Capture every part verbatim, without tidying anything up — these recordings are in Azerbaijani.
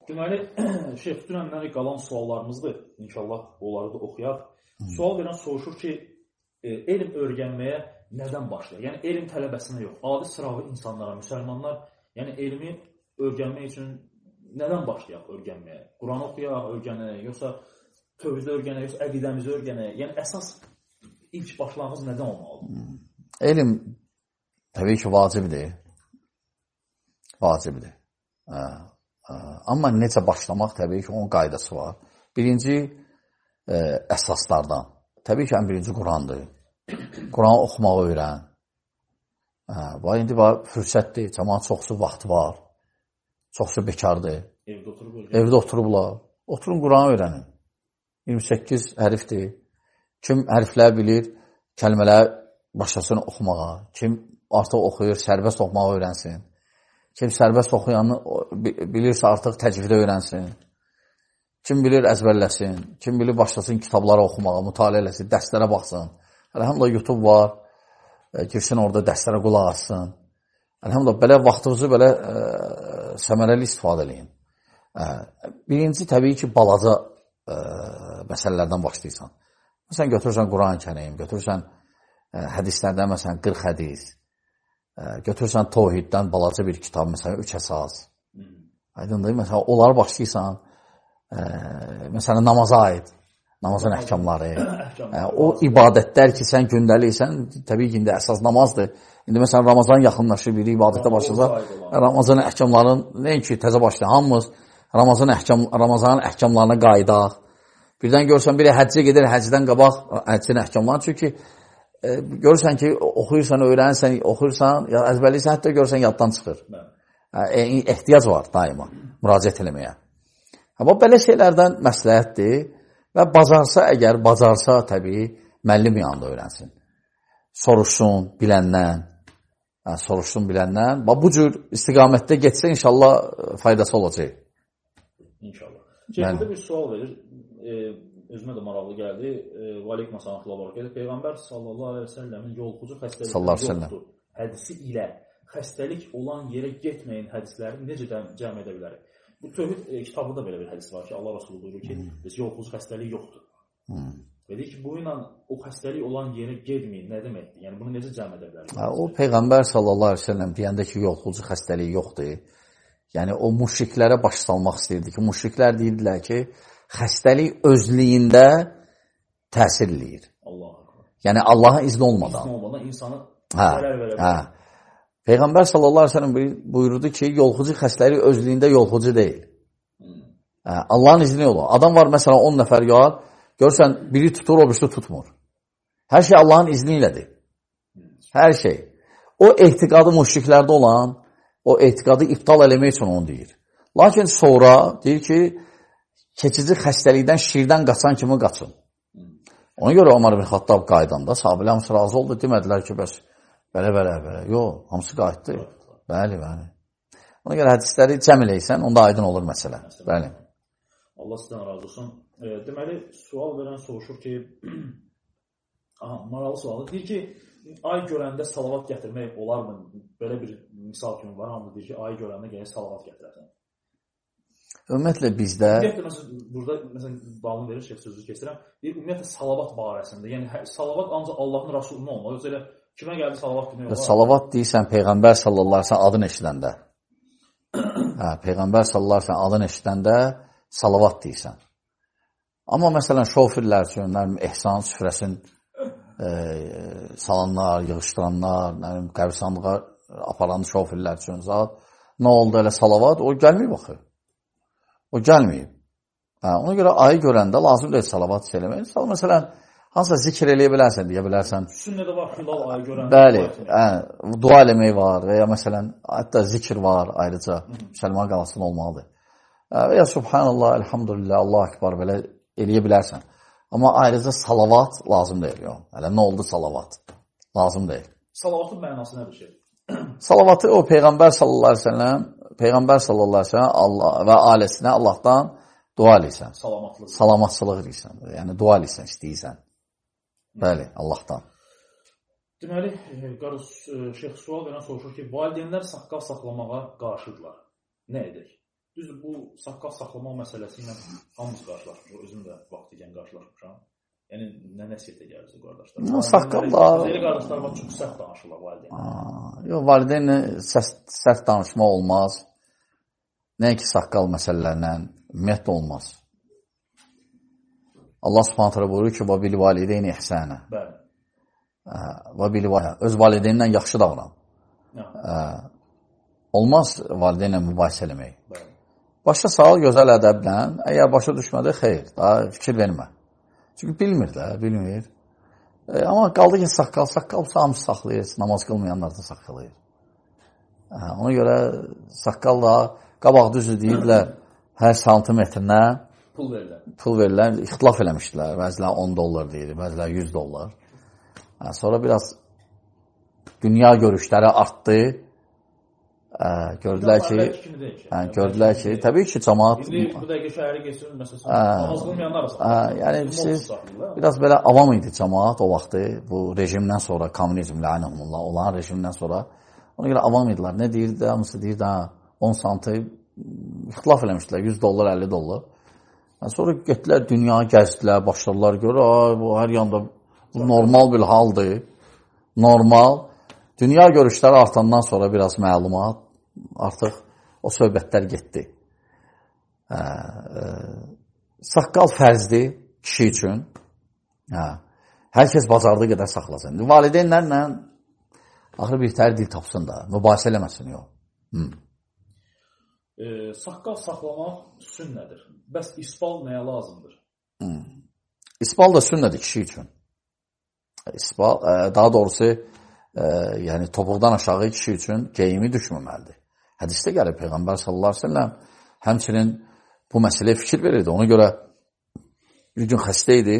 Deməli, Şeyx, dünəndən qalan suallarımızdır. İnşallah onları da oxuyaq. Sual verən soruşur ki, e, elm öyrənməyə nədən başlayır? Yəni, elm tələbəsinə yox, adi sıravi insanlara, müsəlmanlar, yəni elmi öyrənmək üçün nədən başlayaq öyrənməyə? Quran oxuyaq, öyrənək, yoxsa tövhidi öyrənək, yoxsa əqidəmizi öyrənək? Yəni, əsas ilk başlanğıc nədən olmalıdır? Elm təbii ki, vacibdir. Vacibdir. Hə. Amma necə başlamaq, təbii ki, onun qaydası var. Birinci e, əsaslardan. Təbii ki, ən birinci Qurandır. Quranı oxumağı öyrən. Hə, indi var, fürsətdir, cəmaat çoxsu vaxtı var. Çoxsu bekardır. Evdə oturub öyrən. Evdə oturublar. Oturun, Quranı öyrənin. iyirmi səkkiz hərfdir. Kim hərflər bilir, kəlmələr başlasın oxumağa. Kim artıq oxuyur, sərbəst oxumağı öyrənsin. Kim sərbəst oxuyanı bilirsə artıq təcvidə öyrənsin. Kim bilir əzbərləsin. Kim bilir başlasın kitabları oxumağa, mütaliə eləsin, dərslərə baxsın. Əlhamdülillah YouTube var. E, girsin orada dərslərə qulaq assın. Əlhamdülillah belə vaxtınızı belə e, səmərəli istifadə eləyin. E, birinci təbii ki, balaca e, məsələlərdən başlayırsan. Məsələn, götürürsən Quran-ı Kərim, götürürsən e, hədislərdən, məsələn, qırx hədis. Götürürsən Tohiddən balaca bir kitab, məsələn, üç əsas. Aydındır, məsələn, onları başlayırsan, e, məsələn, namaza aid, namazın əhkamları, e, o ibadətlər ki, sən gündəliysən, təbii ki, indi əsas namazdır. İndi, məsələn, Ramazan yaxınlaşır, biri ibadətə başlayırsa, Ramazanın əhkamlarının, nəinki təzə başlayır, hamımız Ramazanın əhkam, Ramazanın əhkamlarına qaydaq. Birdən görürsən, biri həccə gedir, həccdən qabaq həccin əhkamlarını, çünki E, görürsən ki, oxuyursan, öyrənirsən, oxuyursan, ya əzbərliysən, hətta görürsən, yaddan çıxır. E, ehtiyac var daima müraciət eləməyə. Amma belə şeylərdən məsləhətdir və bacarsa, əgər bacarsa, təbii, müəllim yanında öyrənsin. Soruşsun, biləndən, hə, soruşsun, biləndən. Bu cür istiqamətdə getsə, inşallah faydası olacaq. İnşallah. Burada bir sual verir. E, özümə də maraqlı gəldi. Valeyküm əsəlam olaraq gəlir. Peyğəmbər sallallahu aleyhi və səlləmin yolxucu xəstəlikləri yoxdur. Hədisi ilə xəstəlik olan yerə getməyin hədisləri necə cəm edə bilərik? Bu tövhid e, kitabında belə bir hədis var ki, Allah Rasulü buyurur ki, biz yolxucu xəstəlik yoxdur. Hmm. Və deyir ki, bu ilə o xəstəlik olan yerə getməyin. Nə deməkdir? Yəni bunu necə cəm edə bilərik? Ha, o Peyğəmbər sallallahu aleyhi və səlləm deyəndə ki, yolxucu xəstəlik yoxdur. Yəni o müşriklərə baş salmaq istəyirdi ki, müşriklər deyirdilər ki, xəstəlik özlüyündə təsir eləyir. Allah. Yəni Allahın izni olmadan. İzni olmadan insanı hə, zərər verə bilər. Hə. Peyğəmbər sallallahu əleyhi və səlləm buyurdu ki, yolxucu xəstəlik özlüyündə yolxucu deyil. Hmm. Hə, Allahın izni olur. Adam var məsələn on nəfər yar, görsən biri tutur, o birisi tutmur. Hər şey Allahın izni ilədir. Hmm. Hər şey. O etiqadı müşriklərdə olan, o etiqadı iptal eləmək üçün onu deyir. Lakin sonra deyir ki, keçici xəstəlikdən, şirdən qaçan kimi qaçın. Ona görə Ömər ibn Xattab qaydanda sahabələr hamısı razı oldu. Demədilər ki, bəs belə, belə, belə. Yox, hamısı qayıtdı. Bəli, bəli. Ona görə hədisləri cəm eləysən, onda aydın olur məsələ. Bəli. Allah sizdən razı olsun. E, deməli, sual verən soruşur ki, aha, maralı sualı. Deyir ki, ay görəndə salavat gətirmək olarmı? Belə bir misal kimi var, amma deyir ki, ay görəndə gələk salavat gətirərsən. Ümumiyyətlə bizdə... Ümumiyyətlə, məsələn, burada, məsələn, dalını verir, şeyh sözü keçirəm. Deyir, ümumiyyətlə, salavat barəsində. Yəni, salavat ancaq Allahın Rasuluna olmalı. Yoxsa elə kimə gəldi salavat demək olar? Salavat deyirsən, Peyğəmbər sallallahu aleyhi və səlləm adını eşidəndə. Hə, Peyğəmbər sallallahu aleyhi və səlləm adını eşidəndə salavat deyirsən. Amma, məsələn, şofirlər üçün, ehsan süfrəsin e, salanlar, yığışdıranlar, qəbristanlığa aparan şofirlər üçün zat, nə oldu elə salavat, o gəlməyib baxır. O gəlməyib. Hə, ona görə ayı görəndə lazım deyil salavat söyləmək. Məsələn, hansısa zikr eləyə bilərsən, deyə bilərsən. Sünnədə var, hilal ayı görəndə. Bəli, hə, dua eləmək var və ya məsələn, hətta zikr var ayrıca, müsəlman qalasın olmalıdır. Hə, və ya subhanallah, elhamdülillah, Allah akbar belə eləyə bilərsən. Amma ayrıca salavat lazım deyil. Yox. Hələ nə oldu salavat? Lazım deyil. Salavatın mənası nədir şey? Salavatı o Peyğəmbər sallallahu aleyhi və səlləm Peyğəmbər sallallahu əleyhi və səlləm Allah və ailəsinə Allahdan dua eləyirsən. Salamatçılıq. Salamatçılıq eləyirsən. Yəni dua eləyirsən, istəyirsən. Bəli, Allahdan. Deməli, şeyx sual verən soruşur ki, valideynlər saqqal saxlamağa qarşıdırlar. Nə edək? Düzdür, bu saqqal saxlama məsələsi ilə hamımız qarşılaşmışıq. Özüm də vaxt ikən qarşılaşmışam. Yəni, nə nəsiyyətə gəlirsə qardaşlar? Saqqal da... Zeyli qardaşlar var, çox sərt danışırlar valideyn. Yox, valideynlə sərt danışma olmaz. Nəyə ki, saqqal məsələlərlə ümumiyyətlə olmaz. Allah subhanət hələ buyurur ki, وَبِلِ وَالِدَيْنِ اِحْسَانَ öz valideynlə yaxşı davran. Olmaz valideynlə mübahisə eləmək. Başa sağ, gözəl ədəblə, əgər başa düşmədi, xeyr, daha fikir vermə. Çünki bilmir də, bilmir. E, amma qaldı ki, saqqal, saqqal hamısı saxlayır, namaz qılmayanlar da saxlayır. E, ona görə saqqal da qabaq düzü deyirlər, hər santimetrinə pul verirlər. Pul verirlər, ixtilaf eləmişdilər. Bəzilər on dollar deyir, bəzilər yüz dollar. E, sonra biraz dünya görüşləri artdı. Ə, gördülər ki, hə, gördülər ki, təbii ki, cəmaat... İndi bu dəqiqə şəhəri geçirir, məsələn, namaz qılmayanlar arasında. Yəni, siz biraz belə avam idi cəmaat o vaxtı, bu rejimdən sonra, kommunizm, lənəhumullah, olan rejimdən sonra, ona görə avam idilər. Nə deyirdi, hamısı deyirdi, on santı ixtilaf eləmişdilər, yüz dollar, əlli dollar. Yəni, sonra getdilər, dünya gəzdilər, başladılar, görür, bu hər yanda bu normal bir haldır, normal. Dünya görüşləri artandan sonra biraz məlumat, artıq o söhbətlər getdi. Ə, ə, saqqal fərzdir kişi üçün. Hə, hər kəs bacardığı qədər saxlasın. Valideynlərlə axırı bir təhər dil tapsın da, mübahisə eləməsin, yox. Hı. E, saqqal saxlamaq sünnədir. Bəs isbal nəyə lazımdır? Hı. İsbal da sünnədir kişi üçün. İsbal, ə, daha doğrusu, Ə, yəni topuqdan aşağı kişi üçün geyimi düşməməlidir. Hədisdə gəlir Peyğəmbər sallallahu əleyhi və səlləm həmçinin bu məsələyə fikir verirdi. Ona görə bir gün xəstə idi.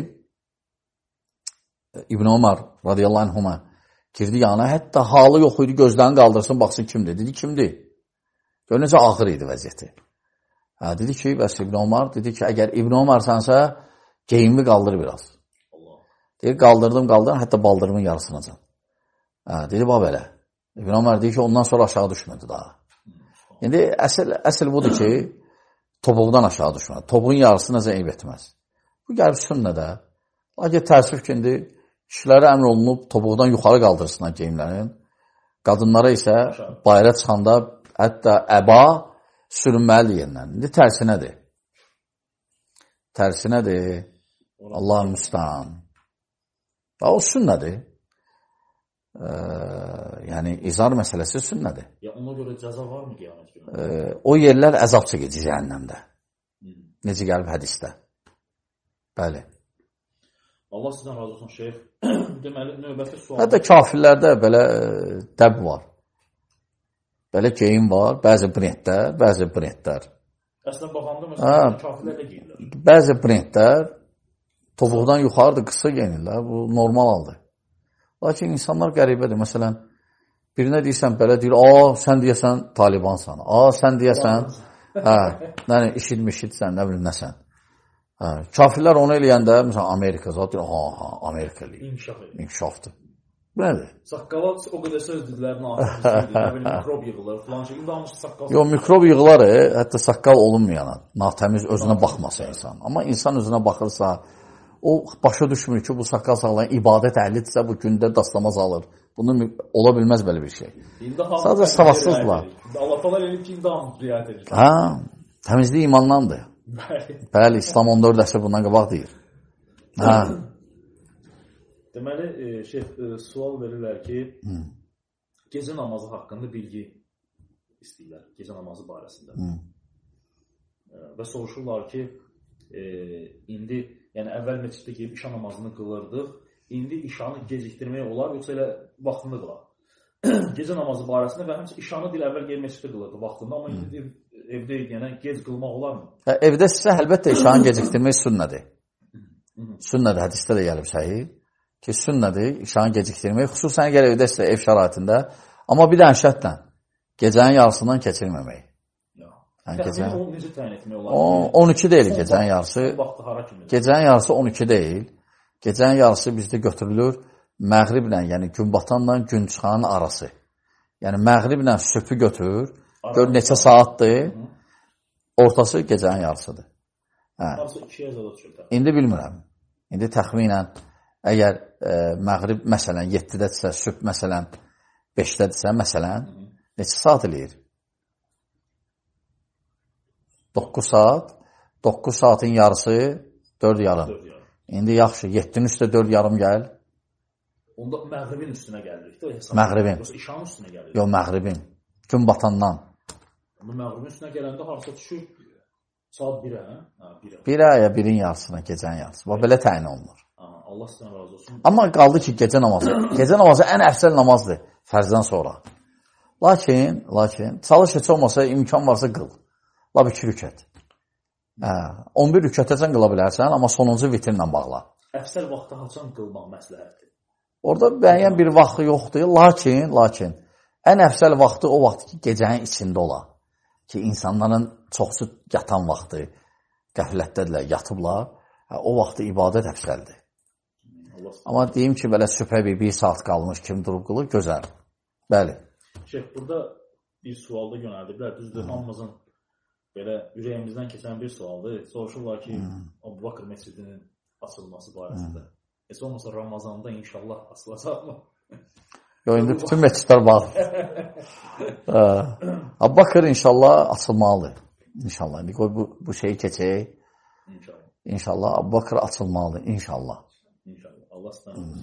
İbn Ömər radiyallahu anhuma girdi yanına, hətta halı yox idi, gözlərini qaldırsın, baxsın kimdir. Dedi, kimdir? Gör necə ağır idi vəziyyəti. Hə, dedi ki, bəs İbn Ömər, dedi ki, əgər İbn Ömərsənsə geyimi qaldır biraz. Deyir, qaldırdım, qaldırdım, hətta baldırımın yarısınacan. Hə, dedi, bax belə. İbn Ömər deyir ki, ondan sonra aşağı düşmədi daha. İndi əsl, əsl budur ki, topuqdan aşağı düşmədi. Topuğun yarısı necə eyb etməz. Bu gəlib sünnədə. Lakin təəssüf ki, indi kişilərə əmr olunub topuqdan yuxarı qaldırsınlar geyimlərin. Qadınlara isə bayra çıxanda hətta əba sürünməlidir yerindən. İndi tərsinədir. Tərsinədir. Allah müstəhan. O sünnədir. Ee, yəni izar məsələsi sünnədir. Ya ona görə cəza varmı qiyamət günü? Ee, o yerlər əzab çəkəcək cəhənnəmdə. Hmm. Necə gəlib hədisdə. Bəli. Allah sizdən razı olsun şeyx. Deməli növbəti sual. Hətta kafirlərdə belə dəb var. Belə geyim var, bəzi brendlər, bəzi brendlər. Əslən baxanda məsələn kafirlər də geyirlər. Bəzi brendlər topuqdan yuxarıdır, qısa geyinirlər. Bu normal haldır. Lakin insanlar qəribədir. Məsələn, birinə deyirsən, belə deyir, a, sən deyəsən Talibansan, a, sən deyəsən, hə, yəni, işitmişitsən, nə bilim, nəsən. Hə, kafirlər onu eləyəndə, məsələn, Amerika, zaten, ha, ha, Amerika eləyir. İnkişafdır. Bu nədir? Saqqala o qədər söz dedilər, nə bilim, mikrob yığılır, falan şey, indi hamısı saqqal. Yox, mikrob yığılar, hətta saqqal olunmayana, natəmiz özünə baxmasa insan. Amma insan özünə baxırsa, o başa düşmür ki, bu saqqal sağlayan ibadət əhlidirsə, bu gündə dastamaz alır. Bunun ola bilməz belə bir şey. Sadəcə savadsızlar. Allah falan eləyib ki, indi hamı riayət edir. Hə, təmizlik imandandır. Bəli, İslam on dörd əsr bundan qabaq deyir. Hə. Deməli, şeyh, sual verirlər ki, hmm. gecə namazı haqqında bilgi istəyirlər, gecə namazı barəsində. Hmm. Və soruşurlar ki, e, indi yəni əvvəl məsciddə gəlib işa namazını qılırdıq. İndi işanı gecikdirmək olar, yoxsa elə vaxtında qılar. Gecə namazı barəsində və həmçə işanı dil əvvəl gəlib məsciddə qılırdı vaxtında, amma indi evdə yəni gec qılmaq olarmı? Hə, evdə sizə əlbəttə işanı gecikdirmək sünnədir. Sünnədir, hədisdə də gəlib səhih ki, sünnədir işanı gecikdirmək, xüsusən əgər evdə sizə ev şəraitində, amma bir də şərtlə gecənin yarısından keçirməmək. Yəni, gecənin necə təyin etmək olar? on iki deyil gecənin yarısı. Gecənin yarısı on iki deyil. Gecənin yarısı bizdə götürülür məğriblə, yəni gün batanla gün çıxanın arası. Yəni məğriblə sübhü götür, gör neçə saatdır. Ortası gecənin yarısıdır. Harası ikiyə zada düşür. İndi bilmirəm. İndi təxminən əgər e, məğrib məsələn yeddidirsə, sübh məsələn beşdədirsə, məsələn neçə saat eləyir? doqquz saat. doqquz saatın yarısı dörd yarım. İndi yaxşı, yeddinin üstə dörd yarım gəl. Onda məğribin üstünə gəlirik. Məğribin. Yoxsa işanın üstünə gəlirik. Yox, məğribin. Gün batandan. Amma məğribin üstünə gələndə harasa düşür saat birə, hə? birə ya birin yarısına, gecənin yarısı. Bax, belə təyin olunur. Allah sizdən razı olsun. Amma qaldı ki, gecə namazı. Gecə namazı ən əfsəl namazdır fərzdən sonra. Lakin, lakin, çalış heç olmasa, imkan varsa qıl. Lab iki rükət. Hə, on bir rükətəcən qıla bilərsən, amma sonuncu vitrinlə bağla. Əfsəl vaxtda haçan qılmaq məsləhətdir? Orada müəyyən bir vaxtı yoxdur, lakin, lakin, ən əfsəl vaxtı o vaxt ki, gecənin içində ola. Ki, insanların çoxsu yatan vaxtı, qəflətdədirlər, yatıblar, hə, o vaxtı ibadət əfsəldir. Amma deyim ki, belə sübhə bir, bir saat qalmış, kim durub qılır, gözəl. Bəli. Şeyh, burada bir sualda yönəldiblər. Düzdür, hamımızın belə ürəyimizdən keçən bir sualdır. Soruşurlar ki, Əbu Bakır məscidinin açılması barəsində. Heç olmasa Ramazanda inşallah açılacaq mı? Yox, indi bütün məscidlər var. Əbu Bakır inşallah açılmalıdır. İnşallah. İndi qoy bu, bu şeyi keçək. İnşallah. İnşallah Əbu Bakır açılmalıdır. İnşallah. İnşallah. Allah sizdən.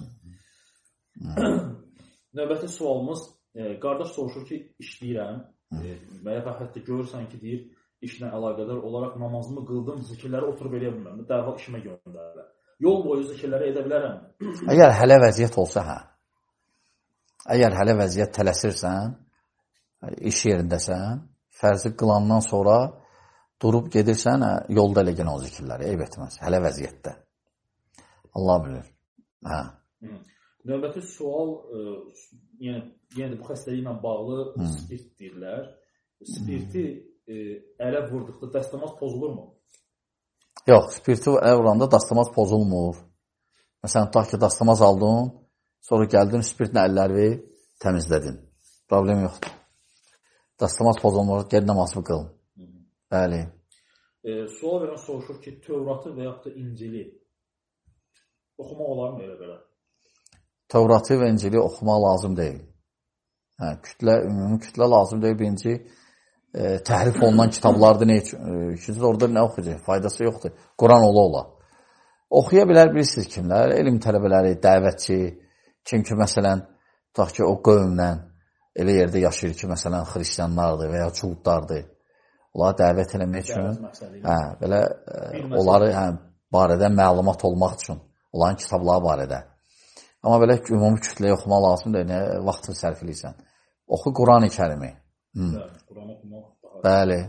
Növbəti sualımız, e, qardaş soruşur ki, işləyirəm e, və ya hətta görürsən ki, deyir, işlə əlaqədar olaraq namazımı qıldım, zikirləri oturub eləyə bilməm, dərhal işimə göndərirlər. Yol boyu zikirləri edə bilərəm. Əgər hələ vəziyyət olsa, hə. Əgər hələ vəziyyət tələsirsən, iş yerindəsən, fərzi qılandan sonra durub gedirsən, hə, yolda elə gənə o zikirləri, eyb etməz, hələ vəziyyətdə. Allah bilir. Hə. Növbəti sual, e, yəni, yəni bu xəstəliyi ilə bağlı Hı. spirt deyirlər. Spirti e, ələ vurduqda dəstəmaz pozulurmu? Yox, spirti ələ vuranda dəstəmaz pozulmur. Məsələn, tutaq ki, dəstəmaz aldın, sonra gəldin, spirtlə əlləri təmizlədin. Problem yoxdur. Dəstəmaz pozulmur, gəl namazını qıl. Bəli. E, sual verən soruşur ki, Tövratı və yaxud da İncili oxumaq olar mı elə belə? Tövratı və İncili oxumaq lazım deyil. Hə, kütlə, ümumi kütlə lazım deyil. Birinci, e, təhrif olunan kitablardır. Ne üçün? E, ikinci, orada nə oxuyacaq? Faydası yoxdur. Quran ola ola. Oxuya bilər, bilirsiniz kimlər? Elm tələbələri, dəvətçi, kim ki, məsələn, tutaq ki, o qövmlə elə yerdə yaşayır ki, məsələn, xristiyanlardır və ya çuludlardır. Onlara dəvət eləmək üçün, hə, belə, e, onları hə, barədə məlumat olmaq üçün, onların kitabları barədə. Amma belə ümumi kütləyə oxumaq lazımdır, nə vaxtını sərf edirsən. Oxu Quran-ı Kərimi. Quran oxumaq daha. Bəli.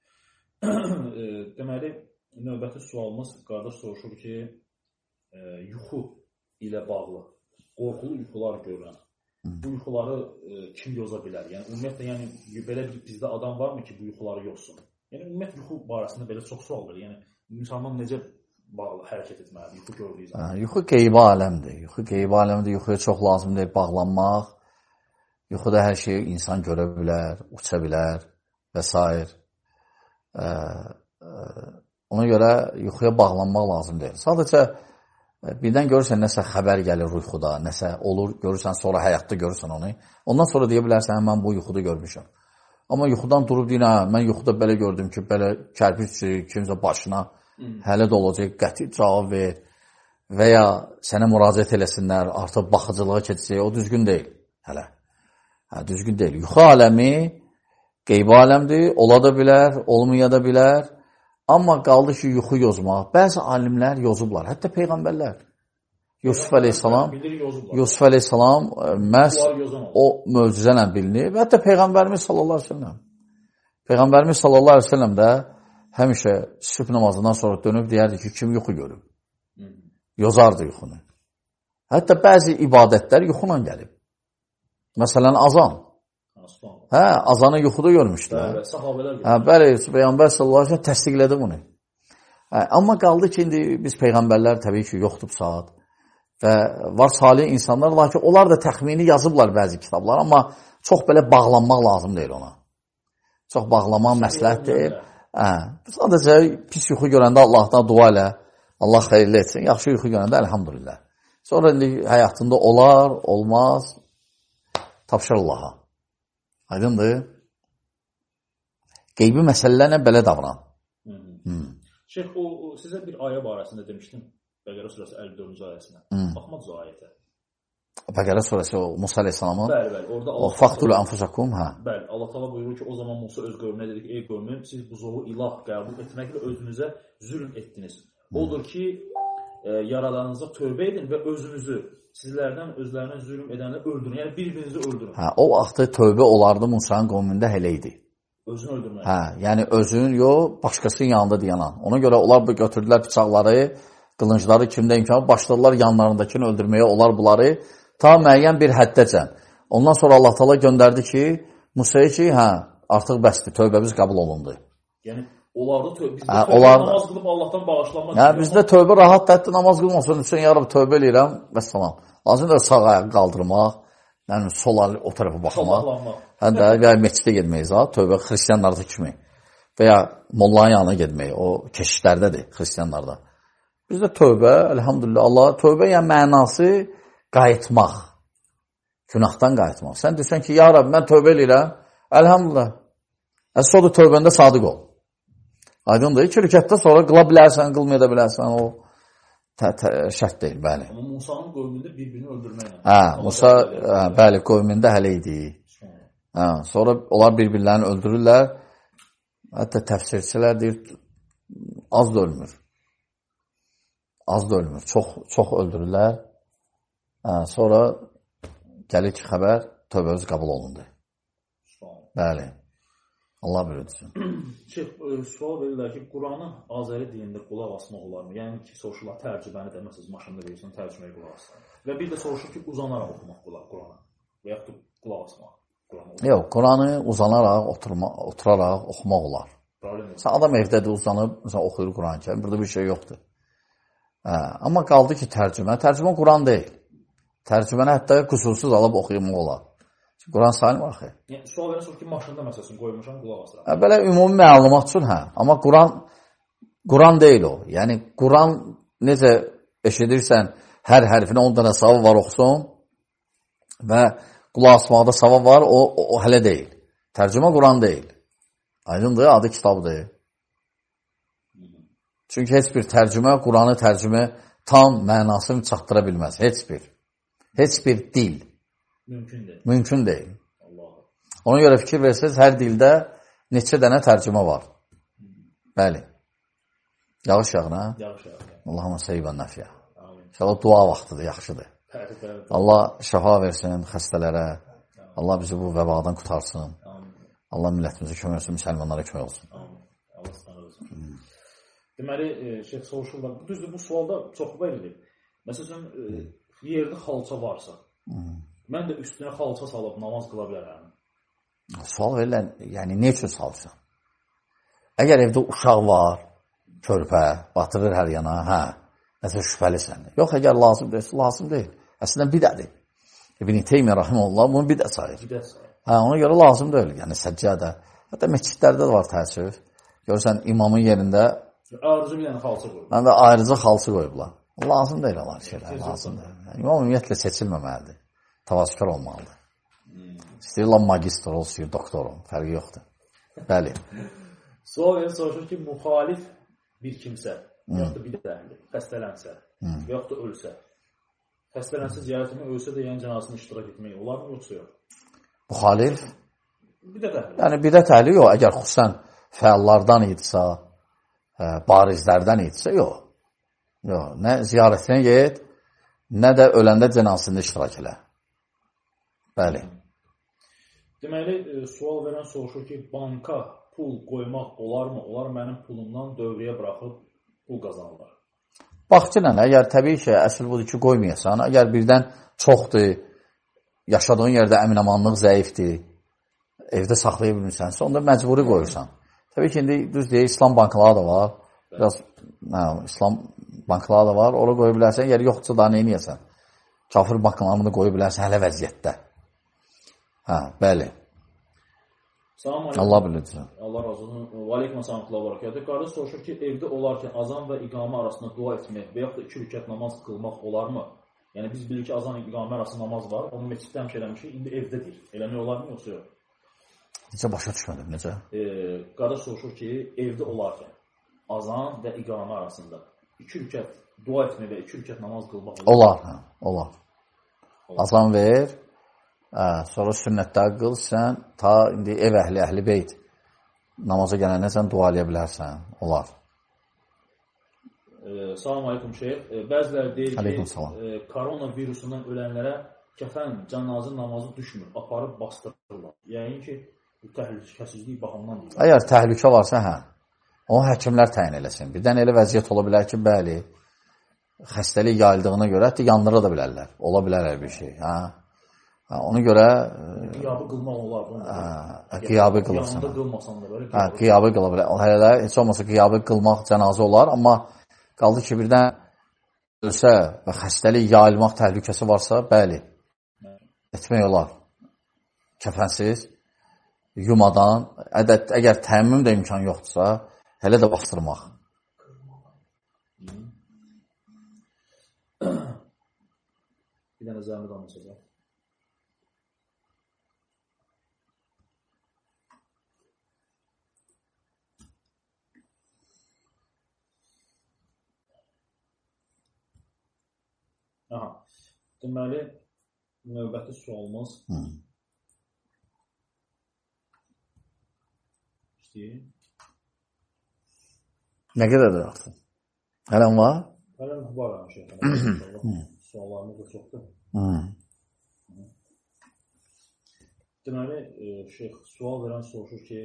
Deməli, növbəti sualımız qardaş soruşur ki, e, yuxu ilə bağlı, qorxulu yuxular görürəm. Bu yuxuları e, kim yoza bilər? Yəni, ümumiyyətlə, yəni, belə bir bizdə adam varmı ki, bu yuxuları yozsun? Yəni, ümumiyyət yuxu barəsində belə çox sual verir. Yəni, müsəlman necə bağlı hərəkət etməlidir, yuxu gördüyü zaman. Yuxu qeybi aləmdir. Yuxu qeybi aləmdir. Yuxuya çox lazımdır bağlanmaq. Yuxuda hər şeyi insan görə bilər, uça bilər və s. E, e, ona görə yuxuya bağlanmaq lazımdır. Sadəcə birdən görürsən nəsə xəbər gəlir yuxuda, nəsə olur, görürsən, sonra həyatda görürsən onu. Ondan sonra deyə bilərsən, mən bu yuxuda görmüşəm. Amma yuxudan durub deyin, hə, mən yuxuda belə gördüm ki, belə kərpiç kimsə başına hələ də olacaq, qəti cavab ver və ya sənə müraciət eləsinlər, artıq baxıcılığa keçəcək, o düzgün deyil hələ. Hə, düzgün deyil. Yuxu aləmi qeybi aləmdir, ola da bilər, olmaya da bilər, amma qaldı ki, yuxu yozmaq. Bəzi alimlər yozublar, hətta peyğəmbərlər. Yusuf əleyhissalam, Yusuf əleyhissalam məhz o möcüzənlə bilinir və hətta Peyğəmbərimiz sallallahu əleyhi və səlləm. Peyğəmbərimiz sallallahu əleyhi və səlləm də həmişə sübh namazından sonra dönüb deyərdi ki, kim yuxu görüb? Yozardı yuxunu. Hətta bəzi ibadətlər yuxuyla gəlib. Məsələn, azan. Hə, azanı yuxuda görmüşdülər. Hə, bəli, Peyğəmbər sallallahu əleyhi və səlləm təsdiqlədi bunu. Hə, amma qaldı ki, indi biz Peyğəmbərlər təbii ki, yoxdur saat. Və var salih insanlar, lakin onlar da təxmini yazıblar bəzi kitablar, amma çox belə bağlanmaq lazım deyil ona. Çox bağlanmaq məsləhət deyil. Hə, sadəcə pis yuxu görəndə Allahdan dua elə, Allah xeyirli etsin. Yaxşı yuxu görəndə əlhamdülillah. Sonra indi həyatında olar, olmaz, tapşır Allaha. Aydındır? Qeybi məsələlərlə belə davran. Hmm. Şeyx, o, o sizə bir ayə barəsində demişdim. Bəqərə surəsi əlli dördüncü ayəsində. Hmm. Baxmadınız o ayətə. Bəqərə surəsi o Musa əleyhissalamın. Bəli, bəli. Orada Allah faqtulu anfusakum, hə. Bəli, Allah Taala buyurur ki, o zaman Musa öz qövmünə dedi ki, ey qövmüm, siz bu zoru ilah qəbul etməklə özünüzə zülm etdiniz. Odur ki, e, yaradanınıza tövbə edin və özünüzü sizlərdən özlərinə zülm edənlə öldürün. Yəni bir-birinizi öldürün. Hə, o vaxtı tövbə olardı Musa'nın qövmündə hələ idi. Özünü öldürmək. Hə, yəni özün yox, başqasının yanında dayanan. Ona görə onlar bu götürdülər bıçaqları, qılıncları kimdə imkanı başladılar yanlarındakini öldürməyə, onlar bunları ta müəyyən bir həddəcən. Ondan sonra Allah Taala göndərdi ki, Musaya ki, hə, artıq bəsdir, tövbəmiz qəbul olundu. Yəni onlarda tövbə, bizdə hə, tövbə onlar... namaz qılıb Allahdan bağışlanmaq. Hə, bizdə tövbə rahat dətdə namaz qılmasın üçün ya Rab tövbə eləyirəm və salam. Lazımdır sağ ayağı qaldırmaq, yəni sol o tərəfə baxmaq. Hə də ya məscidə getməyiz ha, tövbə xristianlarda kimi. Və ya mollanın yanına getmək, o keşişlərdədir xristianlarda. Bizdə tövbə, elhamdülillah, Allah tövbə yəni mənası qayıtmaq. Günahdan qayıtmaq. Sən desən ki, ya Rab, mən tövbə eləyirəm, elhamdülillah. Əsas odur tövbəndə sadiq ol. Aydındır, iki rükətdə sonra qıla bilərsən, qılmaya da bilərsən, o tə, tə, şərt deyil, bəli. Amma Musa'nın qövmündə bir-birini öldürməklə. Hə, Musa, hə, bəli, qövmündə hələ idi. Hə, sonra onlar bir-birlərini öldürürlər. Hətta təfsirçilər deyir, az da ölmür. Az da ölmür, çox, çox öldürürlər. Hə, sonra gəlir ki, xəbər, tövbəmiz qəbul olundu. Bəli. Allah bilirsin. Şeyh, sual verirlər ki, Quranı Azəri dilində qulaq asmaq olarmı? Yəni ki, soruşurlar tərcüməni deməksiniz, maşında verirsən, tərcüməyə qulaq asmaq. Və bir də soruşur ki, uzanaraq oxumaq Quranı. Və yaxud da qulaq asmaq. Yox, Quranı uzanaraq, oturma, oturaraq oxumaq olar. Sən adam evdədir, uzanıb, məsələn, oxuyur Quran ki, burada bir şey yoxdur. Hə, amma qaldı ki, tərcümə. Tərcümə Quran deyil. Tərcüməni hətta qüsursuz alıb oxuymaq olar. Quran sayılmır axı. Yəni, sual verən sonra ki, maşında məsələsini qoymuşam, qulaq asıram. Hə, belə ümumi məlumat üçün, hə. Amma Quran, Quran deyil o. Yəni, Quran necə eşidirsən, hər hərfinə on dənə savab var oxusun və qulaq asmaqda savab var, o, o, o hələ deyil. Tərcümə Quran deyil. Aydındır, adı kitabdır. Çünki heç bir tərcümə, Quranı tərcümə tam mənasını çatdıra bilməz. Heç bir. Heç bir dil. Mümkün deyil. Mümkün deyil. Allah. Ona görə fikir versəz, hər dildə neçə dənə tərcümə var. Bəli. Yağış yağın, hə? Yağış yağın. Allahümə seyyibən nəfiyə. İnşallah dua vaxtıdır, yaxşıdır. Bəli, bəli. Allah şəfa versin xəstələrə. Allah bizi bu vəbadan qutarsın. Allah millətimizə kömək olsun, müsəlmanlara kömək olsun. Allah sana olsun. Deməli, Şeyh soruşurlar. Düzdür, bu sualda çox verilir. Məsələn, yerdə xalça varsa, mən də üstünə xalça salıb namaz qıla bilərəm. Sual verirlər, yəni ne üçün salsan? Əgər evdə uşaq var, körpə, batırır hər yana, hə, nəsə şübhəlisən. Yox, əgər lazım deyilsə, lazım deyil. Əslində bidədir. İbn-i Teymiyyə rahimehullah bunu bidə sayır. Bidə sayır. Hə, ona görə lazım deyil. Yəni səccədə. Hətta məscidlərdə də var təəssüf. Görürsən imamın yerində ayrıca bir dənə xalça qoyublar. Həm də ayrıca xalça qoyublar. Lazım deyil onlar şeylər, lazım deyil. Yəni, imam ümumiyyətlə seçilməməlidir. Tavazkar olmalıdır. Hmm. İstəyirlər magistr olsun, doktor olsun. Fərqi yoxdur. Bəli. Sual verir, soruşur ki, müxalif bir kimsə, hmm. yaxud da bir dəhli, xəstələnsə, hmm. yaxud da ölsə, xəstələnsə ziyarətini ölsə də yəni cənazəsində iştirak etmək olar mı, yoxsa yox? Müxalif? Bidət əhli. Yəni bidət əhli yox. Əgər xüsusən fəallardan idisə, barizlərdən idisə, yox. Yox. Nə ziyarətinə get, nə də öləndə cənazəsində iştirak elə. Bəli. Deməli, e, sual verən soruşur ki, banka pul qoymaq olarmı? Onlar mənim pulumdan dövriyə buraxıb pul qazanırlar. Baxçınla, əgər təbii ki, əsl budur ki, qoymayasan, əgər birdən çoxdur, yaşadığın yerdə əminamanlıq zəifdir, evdə saxlaya bilmirsənsə, onda məcburi qoyursan. Təbii ki, indi düz deyək, İslam bankaları da var. Biraz nə, İslam bankaları da var. Ora qoya bilərsən, əgər yoxdursa da nə edəsən? Kafir bankalarını da qoya bilərsən hələ vəziyyətdə. Hə, bəli. Salam aleykum. Allah bilir. Allah razı olsun. Və aleykum salam və bərəkətuh. Qardaş soruşur ki, evdə olarkən azan və iqamə arasında dua etmək və yaxud da iki rükət namaz qılmaq olarmı? Yəni biz bilirik ki, azan və iqamə arasında namaz var. Onu məsciddə həmişə eləmişik. İndi evdədir. Eləmək olarmı yoxsa yox? Necə başa düşmədim, necə? E, qardaş soruşur ki, evdə olarkən azan və iqamə arasında iki rükət dua etmək və iki rükət namaz qılmaq olar. Olar, hə, olar. olar. Azan ver, hə, sonra sünnətləri qıl, sən ta indi ev əhli, əhli beyt namaza gələnə sən dua eləyə bilərsən, olar. E, salam aleykum şeyh. E, bəziləri deyir ki, e, koronavirusundan ölənlərə kəfən, cənazə namazı düşmür, aparıb bastırırlar. Yəni ki, bu təhlükəsizlik baxımından deyil. Əgər təhlükə varsa, hə, onu həkimlər təyin eləsin. Birdən elə vəziyyət ola bilər ki, bəli, xəstəlik yayıldığına görə hətta yandıra da bilərlər. Ola bilər hər bir şey. Hə? Hə, ona görə qiyabı qılmaq olar. Hə, qiyabı qılırsan. Yanında qılmasan da belə. Hə, qiyabı qıla bilər. Hələ heç olmasa qiyabı qılmaq cənazə olar, amma qaldı ki, birdən ölsə və xəstəlik yayılmaq təhlükəsi varsa, bəli, etmək olar. Kəfənsiz, yumadan, əgər təmmüm də imkan yoxdursa, hələ də bastırmaq. Bir dənə zəhmət anlaşacaq. Aha. Deməli, növbəti sualımız İstəyir. Nə qədərdir artıq? Hələn var? Hələn var hər şey. Suallarımız da çoxdur. Deməli, şeyx, sual verən soruşur ki,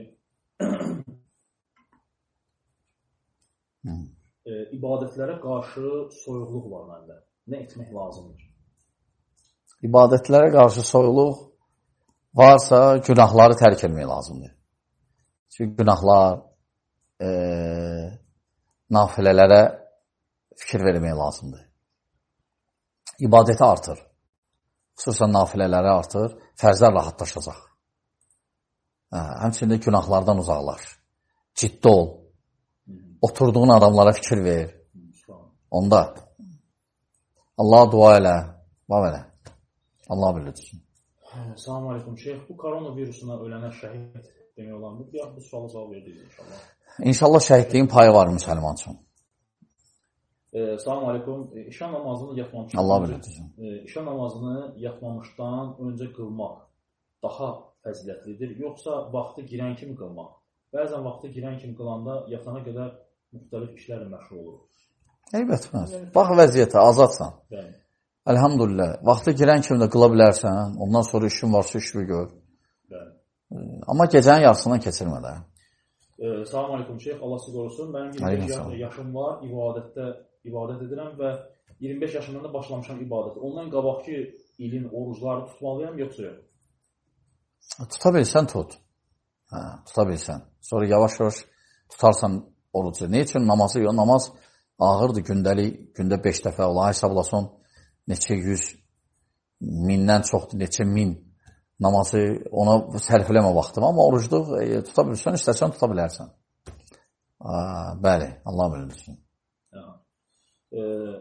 ibadətlərə qarşı soyuqluq var məndə. Nə etmək lazımdır? İbadətlərə qarşı soyuqluq varsa, günahları tərk etmək lazımdır. Çünki günahlar, e, nafilələrə fikir vermək lazımdır. İbadəti artır. Xüsusən nafilələri artır, fərzlər rahatlaşacaq. Hə, həmçində günahlardan uzaqlaş. Ciddi ol. Oturduğun adamlara fikir ver. Onda Allah'a dua elə. Bax elə. Allah bilir. Salam aleykum şeyx. Bu koronavirusuna ölənə şəhid demək olan bu, bu suala cavab verdiniz inşallah. İnşallah şəhidliyin payı var müsəlman üçün. Ee, salam aleykum. İşə namazını yatmamışdan, Allah bilir. E, işə namazını yatmamışdan öncə qılmaq daha fəzilətlidir, yoxsa vaxtı girən kimi qılmaq? Bəzən vaxtı girən kimi qılanda yatana qədər müxtəlif işlərlə məşğul olur. Eyb etməz. Bax vəziyyətə, azadsan. Bəli. Əlhamdülillah. Vaxtı girən kimi də qıla bilərsən, ondan sonra işin varsa işini gör. Bəli. Amma gecənin yarısından keçirmə də. Ee, salam aleykum şeyx, Allah sizi qorusun. Mənim iyirmi beş yaşım var, ibadətdə ibadət edirəm və iyirmi beş yaşımdan da başlamışam ibadət. Ondan qabaqki ilin orucları tutmalıyam, yoxsa yox? Tuta bilsən, tut. Hə, tuta bilsən. Sonra yavaş-yavaş tutarsan orucu. Ne üçün? Namazı yox. Namaz ağırdır, gündəlik, gündə beş dəfə ola. Hesablason neçə yüz, mindən çoxdur, neçə min namazı ona sərfləmə vaxtım. Amma orucluq e, tuta bilsən, istəsən tuta bilərsən. Aa, bəli, Allah bilirsin. Ee,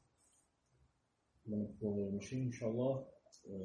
bunu vermişim inşallah. Ee,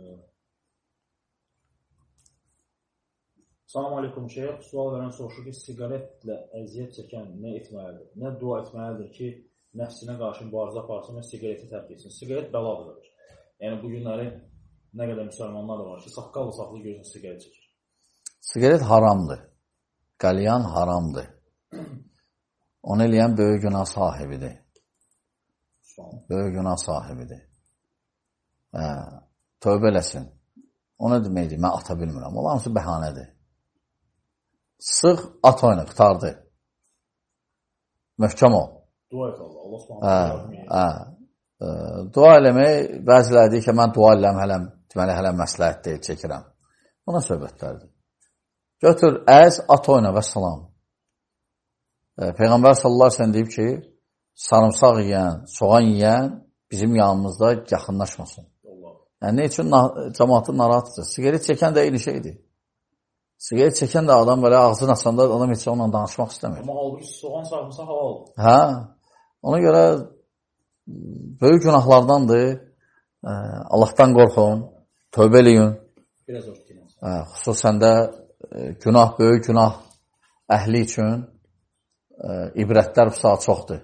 Salam aleykum şeyh. Sual verən soruşur ki, sigaretlə əziyyət çəkən nə etməlidir? Nə dua etməlidir ki, nəfsinə qarşı mübarizə aparsın və sigareti tərk etsin? Sigaret bəladır. Yəni bu günləri nə qədər müsəlmanlar da var ki, saqqallı saxlı gözünü sigaret çəkir. Sigaret haramdır. Qəlyan haramdır. Onu eləyən böyük günah sahibidir. Böyük günah sahibidir. Hə, tövbə eləsin. O nə deməkdir? Mən ata bilmirəm. Ola hamısı bəhanədir. Sıx at oyna, qutardı. Möhkəm ol. Dua et Allah. Allah subhanahu hə, dua eləmək, bəziləri deyir ki, mən dua eləm, hələm, deməli, hələm məsləhət deyil, çəkirəm. Buna söhbətlərdir. Götür, əz, at oyna və salam. Peyğəmbər sallallahu əleyhi və səlləm deyib ki, sarımsaq yiyən, soğan yiyən bizim yanımızda yaxınlaşmasın. Yəni, ne üçün cəmaatı narahatdır? Sigaret çəkən də eyni şeydir. Siqaret çəkən də adam belə ağzını açanda adam heç onunla danışmaq istəmir. Amma halbuki soğan sarımsa halal. Hə, ona görə böyük günahlardandır. Allahdan qorxun, tövbə eləyin. Biraz örtünün. Xüsusən də günah, böyük günah əhli üçün ibrətlər bu saat çoxdur.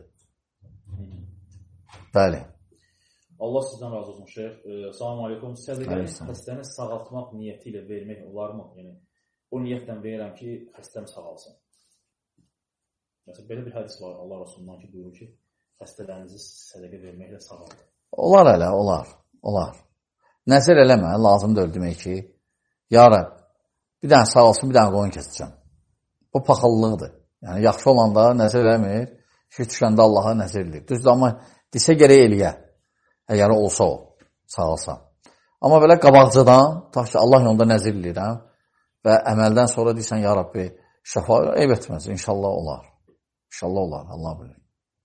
Bəli. Allah sizdən razı olsun, şeyx. Salam aleykum. Sədəqəni xəstəni sağaltmaq niyyəti ilə vermək olarmı? Yəni, o niyyətlə verirəm ki, xəstəm sağalsın. Məsələn, belə bir hədis var Allah Rasulundan ki, buyurur ki, xəstələrinizi sədəqə verməklə sağaldır. Olar hələ, olar, olar. Nəzir eləmə, lazım deyil demək ki, ya Rəbb, bir dənə sağalsın, bir dənə qoyun kesəcəm. Bu paxıllılıqdır. Yəni, yaxşı olanda nəzir eləmir, ki, düşəndə Allaha nəzir eləyir. Düzdür, amma desə gərək eləyə, əgər olsa o, sağalsan. Amma belə qabaqcıdan, ta ki, Allah yolunda nəzir eləyirəm və əməldən sonra deyirsən, ya Rabbi, şəfa eyb etməz, inşallah olar. İnşallah olar, Allah bilir.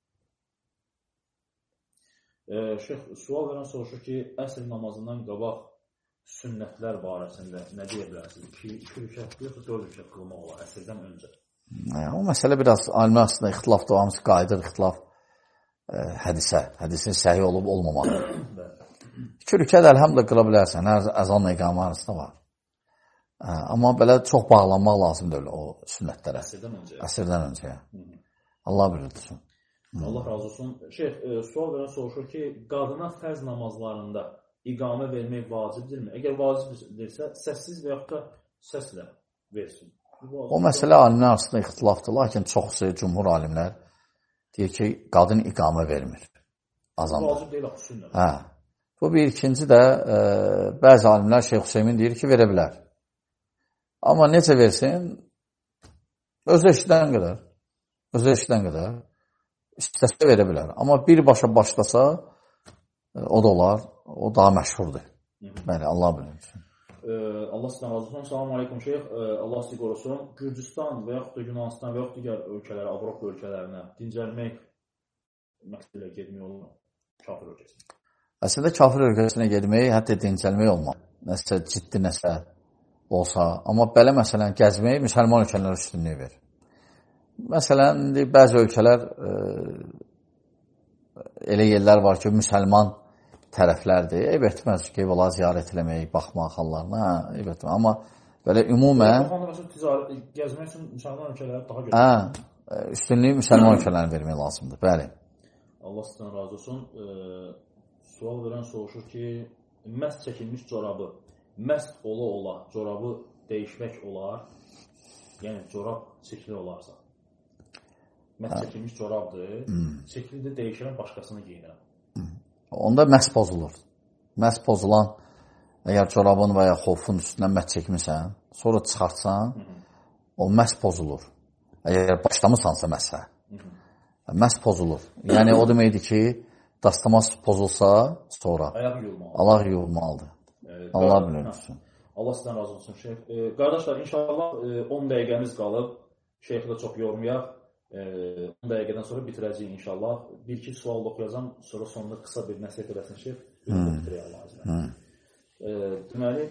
Şeyx, sual verən soruşur ki, əsr namazından qabaq sünnətlər barəsində nə deyə bilərsiniz? iki rükət, yoxsa dörd rükət qılmaq olar əsrdən öncə? O məsələ biraz alimlər arasında ixtilafdır, hamısı qayıdır, ixtilaf hədisə, hədisin səhi olub olmamalı. iki rükət əlhəmdə qıla bilərsən, hər əzanla iqamə arasında var. Amma belə çox bağlanmaq lazım deyil o sünnətlərə. Əsrdən öncə. Əsrdən öncə. Allah bilirdir. Allah razı olsun. Şeyx, sual verən soruşur ki, qadına fərz namazlarında iqamə vermək vacibdirmi? Əgər vacibdirsə, səssiz və yaxud da səslə versin. O məsələ alimlər arasında ixtilafdır, lakin çoxsu cümhur alimlər deyir ki, qadın iqamə vermir azanda. Vacib deyil, sünnət. Hə. Bu bir ikinci də e, bəzi alimlər Şeyx Hüseymin deyir ki, verə bilər. Amma necə versin? Özü eşidən qədər. Özü eşidən qədər. İstəsə verə bilər. Amma birbaşa başlasa o da olar. O daha məşhurdur. Bəli, Allah bilir. Allah sizdən razı olsun. Salam aleykum şeyx. Allah sizi qorusun. Gürcüstan və yaxud da Yunanistan və yaxud digər ölkələrə, Avropa ölkələrinə dincəlmək məqsədilə getmək olur mu? Kafir ölkəsinə. Əslində kafir ölkəsinə getmək, hətta dincəlmək olmaz. Nəsə ciddi nəsə olsa. Amma belə məsələn gəzmək müsəlman ölkələrə üstünlüyü verir. Məsələn, indi bəzi ölkələr e, elə yerlər var ki, müsəlman tərəflərdir. Eyb etməz ki, onları ziyarət eləmək, baxmaq hallarına, hə, eyb etməz. Amma belə ümumən gəzmək üçün müsəlman ölkələrə daha görə. Hə, üstünlüyü müsəlman ölkələrinə vermək lazımdır. Bəli. Allah sizdən razı olsun. E, sual verən soruşur ki, məst çəkilmiş corabı, məst ola-ola corabı dəyişmək olar? Yəni, corab çəkili olarsa. Məst çəkilmiş corabdır, hmm. çəkilidir, dəyişirəm, başqasını geyinirəm. Hmm. Onda məhz pozulur. Məhz pozulan, əgər corabın və ya xofun üstündən məhz çəkmirsən, sonra çıxartsan, hmm. o məhz pozulur. Əgər başlamırsansa məhzə, hmm. məhz pozulur. Yəni, o deməkdir ki, dastamas pozulsa, sonra Allah yuyulmalıdır. Evet, Allah bilir. Allah sizdən razı olsun, şeyh. E, qardaşlar, inşallah e, on dəqiqəmiz qalıb. Şeyhi də çox yormayaq. on dəqiqədən sonra bitirəcəyik inşallah. Bir-iki sual oxuyacam, sonra sonunda qısa bir nəsiyyət eləsin şeyh. Hmm. Bitirək Allah azimə. Hmm. E, deməli,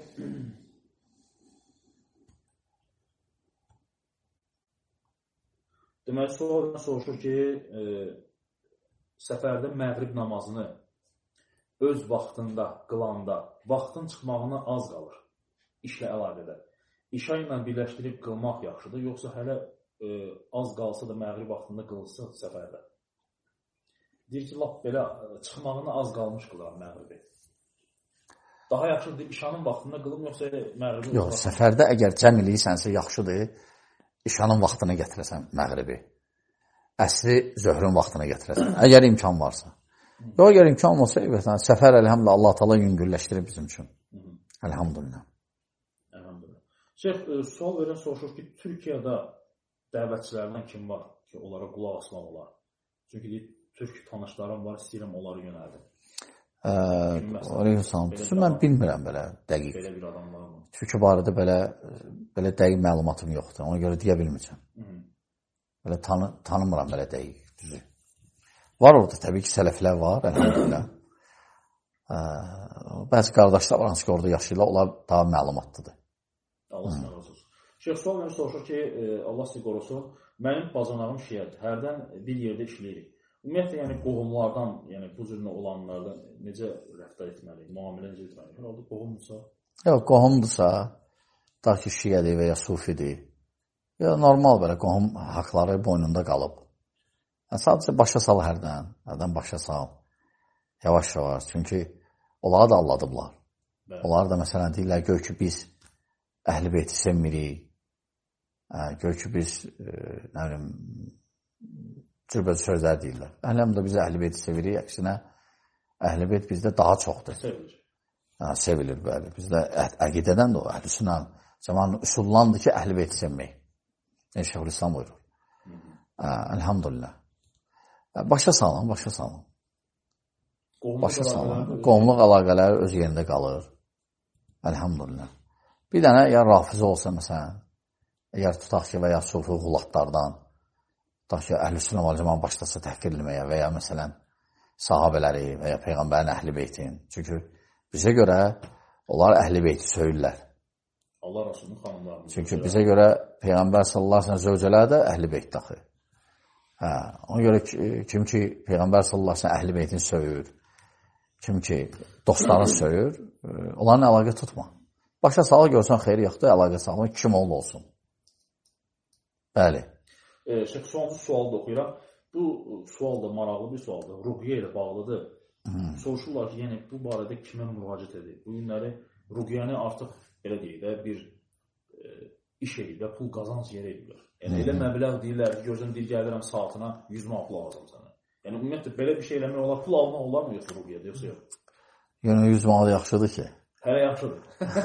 deməli, sual soruşur ki, e, səfərdə məğrib namazını öz vaxtında qılanda, vaxtın çıxmağına az qalır. İşlə əlaqədə. İşa ilə birləşdirib qılmaq yaxşıdır, yoxsa hələ e, az qalsa da məğrib vaxtında qılırsa səfərdə. Deyir ki, lap belə çıxmağına az qalmış qılar məğribi. Daha yaxşıdır, işanın vaxtında qılım, yoxsa məğribi... Yox, səfərdə əgər cəm eləyirsənsə yaxşıdır, işanın vaxtına gətirəsən məğribi. Əsri zöhrün vaxtına gətirəsən, əgər imkan varsa. Yox, əgər imkan olsa, evet, səfər əlhəmdə Allah Taala yüngülləşdirir bizim üçün. Əlhamdülillah. Şeyh, sual verən soruşur ki, Türkiyədə dəvətçilərdən kim var ki, onlara qulaq asmaq olar? Çünki deyir, türk tanışlarım var, istəyirəm onları yönəldim. Düzü, mən bilmirəm belə dəqiq. Belə bir adam var mı? Türkiyə barədə belə, belə dəqiq məlumatım yoxdur. Ona görə deyə bilmirəm. Belə tanı, tanımıram belə dəqiq. Düzü. Var orada, təbii ki, sələflər var, əlhamdülillah. Bəzi qardaşlar var, hansı ki, orada yaşayırlar, onlar daha məlumatlıdır. Allah sizdən razı olsun. Şeyx sual məni soruşur ki, Allah sizi qorusun, mənim bacanağım şiədir, hərdən bir yerdə işləyirik. Ümumiyyətlə, yəni qohumlardan, yəni bu cürlə olanlardan necə rəftar etməliyik, müamilə necə etməliyik? Hər halda qohumdursa? Yox, qohumdursa, da ki, şiədir və ya sufidir, ya normal belə qohum haqları boynunda qalıb. Yəni, sadəcə başa sal hərdən, hərdən başa sal, yavaş-yavaş, çünki onları da alladıblar. Bəli. Onlar da məsələn deyirlər, gör ki, biz əhl-i beyti sevmirik, gör ki, biz, nə bilim, cürbəcə sözlər deyirlər. Əhləm də biz əhl-i beyti sevirik, əksinə, əhl-i beyt bizdə daha çoxdur. Sevilir. Hə, sevilir, bəli. Bizdə əqidədən də o, əhl-i sünnə zamanın üsullandır ki, əhl-i beyti sevmək. Şeyxülislam buyurur. Elhamdülillah. Başa salın, başa salın. Başa salın. Qohumluq əlaqələri öz yerində qalır. Elhamdülillah. Bir dənə, əgər rafizə olsa, məsələn, əgər tutaq ki, və ya sufi qulatlardan, tutaq ki, əhl-i sünnə vəl cəmaət başlasa təhqir etməyə və ya, məsələn, sahabələri və ya Peyğəmbərin əhl-i beytin. Çünki bizə görə onlar əhl-i beyti söyürlər. Allah Rasulunun xanımlarını. Çünki bizə görə Peyğəmbər sallallahu əleyhi və səlləm zövcələri də əhl-i beyt daxil. Hə, ona görə kim ki Peyğəmbər sallallahu əleyhi və səlləm əhl-i beytin söyür, kim ki dostlarını söyür, onların əlaqə tutma. Başa sal görsən xeyri yoxdur, əlaqə salma, kim oldu olsun. Bəli. E, Şeyx, sonuncu sual da oxuyuram. Bu sual da maraqlı bir sualdır. Ruqiyyə ilə bağlıdır. Hmm. Soruşurlar ki, yəni bu barədə kimə müraciət edir? Bu günləri ruqiyyəni artıq belə deyək də bir e, iş edirlər, pul qazanc yeri edirlər. Yəni hmm. elə məbləğ deyirlər ki, görsən bir gəlirəm saatına yüz manat lazım sənə. Yəni ümumiyyətlə belə bir şey eləmək olar, pul almaq olar mı yoxsa ruqiyyədə, yoxsa yox? Yəni yüz manat yaxşıdır ki. Hələ yaxşıdır.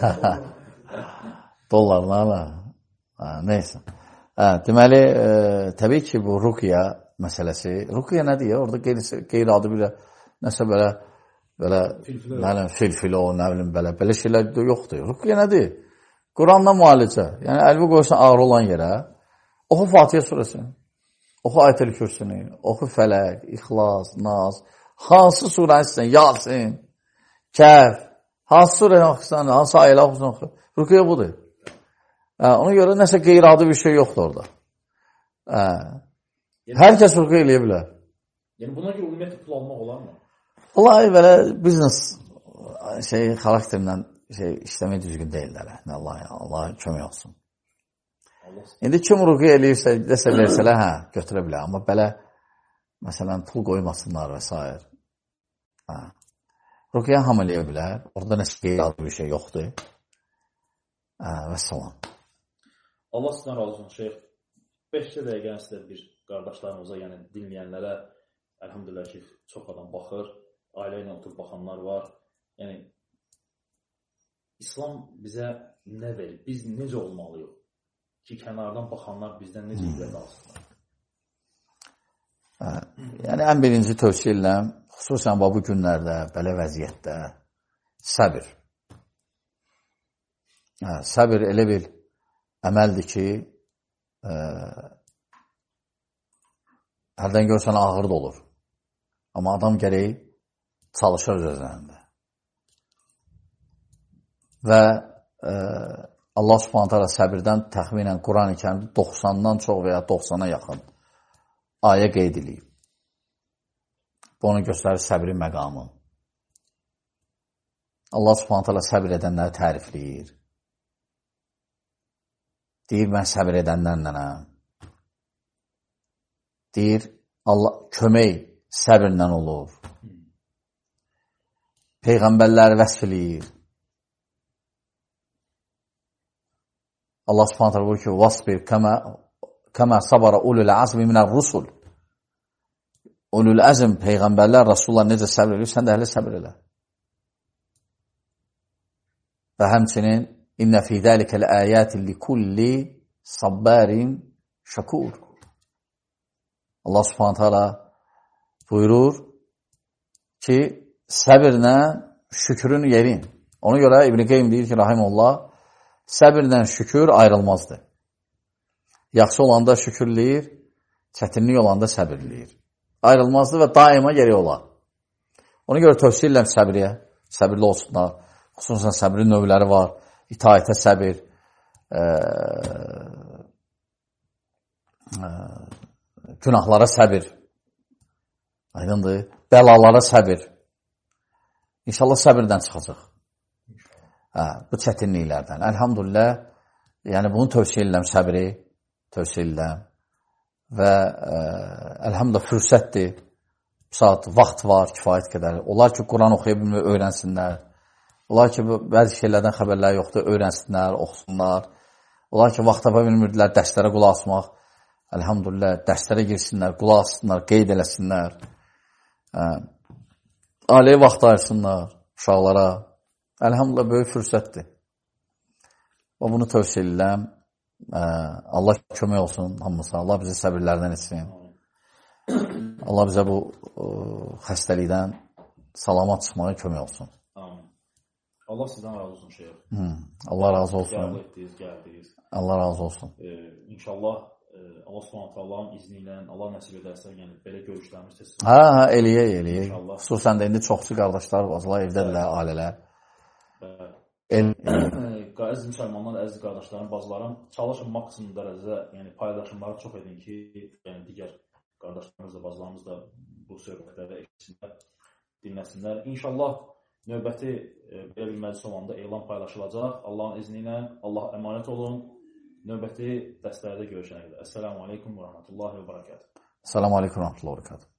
Dollarlarla. Hə, neysə. Hə, deməli, e, təbii ki, bu ruqiyyə məsələsi, ruqiyyə nədir ya? Orada qeyri-adi bir nəsə belə belə mənim filfilo, nə bilim belə belə şeylər yoxdur. Ruqiyyə nədir? Quranla müalicə. Yəni əlvi qoysan ağrı olan yerə, oxu Fatihə surəsini, oxu Ayətül Kürsünü, oxu Fələq, İxlas, Nas, hansı surəni istəyirsən, Yasin, Kəhf, hansı surəni oxusan, hansı ayələ oxusan, ruqiyyə budur. Hə, ona görə nəsə qeyri-adi bir şey yoxdur orada. Hə. Hər kəs ruqiyyə eləyə bilər. Yəni buna görə ümumiyyətlə pul almaq olar mı? Vallahi belə biznes şey xarakterindən şey işləmək düzgün deyillər. Allah Allah kömək olsun. Allah. İndi kim ruqiyyə eləyirsə, desə versələr, hə, götürə bilər. Amma belə məsələn pul qoymasınlar və s. Hə. Ruqiyyə hamı eləyə bilər. Orada nəsə qeyri-adi bir şey yoxdur. Hə, və salam. Allah sizdən razı olsun, Şeyx. beş dəqiqə sizə bir qardaşlarımıza, yəni dinləyənlərə, əlhamdülillah ki, çox adam baxır, ailə ilə oturub baxanlar var. Yəni, İslam bizə nə verir? Biz necə olmalıyıq? Ki, kənardan baxanlar bizdən necə ibrət alsınlar? Yəni, ən birinci tövsiyə edirəm, xüsusən bu günlərdə, belə vəziyyətdə, səbir. Hə, səbir elə bir əməldir ki, e, hərdən görsən ağır da olur. Amma adam gərək çalışır öz özlərində. Və e, Allah Subhanahu taala səbirdən təxminən Quran-ı Kərimdə doxsandan çox və ya doxsana yaxın ayə qeyd edilib. Bu onu göstərir səbrin məqamı. Allah Subhanahu taala səbir edənləri tərifləyir. Deyir, mən səbir edənlərlənəm. Deyir, Allah kömək səbirlə olur. Peyğəmbərləri vəsf eləyir. Allah Subhanahu taala buyurur ki, "Vasbir kama kama sabara ulul azmi minər rusul." Ulul azm peyğəmbərlər, rasullar necə səbr edir, sən də elə səbr elə. Və həmçinin İnnə fī zəlikə ləayətin likulli sabbarin şakur. Allah Subhanahu taala buyurur ki, səbirlə şükrün yerin. Ona görə İbn Qeym deyir ki, rahimehullah, səbirlə şükür ayrılmazdır. Yaxşı olanda şükürləyir, çətinlik olanda səbirləyir. Ayrılmazdır və daima geri olar. Ona görə tövsiyə edirəm səbriyə, səbirli olsunlar. Xüsusən səbrin növləri var. İtaətə səbir, e, e, günahlara səbir. Aydındır. Bəlalara səbir. İnşallah səbirdən çıxacaq. Hə, bu çətinliklərdən. Əlhamdülillah, yəni bunu tövsiyə edirəm, səbri tövsiyə edirəm. Və ə, əlhamdülillah fürsətdir. Saat, vaxt var, kifayət qədər. Onlar ki, Quran oxuya bilmir, öyrənsinlər. Onlar ki, bəzi şeylərdən xəbərlər yoxdur, öyrənsinlər, oxusunlar. Onlar ki, vaxt tapa bilmirdilər, dərslərə qulaq asmaq. Əlhamdülillah, dərslərə girsinlər, qulaq assınlar, qeyd eləsinlər. Ə, ailəyə vaxt ayırsınlar, uşaqlara. Əlhamdülillah, böyük fürsətdir. Və bunu tövsiyə edirəm. Allah kömək olsun hamımıza. Allah bizi səbirlərdən etsin. Allah bizə bu ə, xəstəlikdən salamat çıxmağa kömək olsun. Amin. Allah sizdən razı olsun şeyh. Hmm. Allah razı olsun. Qəbul etdiniz, gəldiniz. Allah razı olsun. Ee, İnşallah e, Allah Subhanahu Allah'ın izni ilə Allah nəsib edərsə, yəni belə görüşlərimiz tez. Hə, hə, eləyək, eləyək. Xüsusən də indi çoxçu qardaşlar var, evdədirlər, ailələr. El Əziz müsəlmanlar, əziz qardaşlarım, bazılarım, çalışın maksimum dərəcədə, yəni paylaşımları çox edin ki, yəni digər qardaşlarımız da, bazılarımız da bu söhbətlərdə eşitsinlər, dinləsinlər. İnşallah növbəti e, belə bir məclis olanda elan paylaşılacaq. Allahın izni ilə, Allah əmanət olun. Növbəti dərslərdə görüşənə qədər. Əssəlamu aleykum və rəhmətullahi və bərəkətuhu. Əssəlamu aleykum və rəhmətullahi və bərəkətuhu.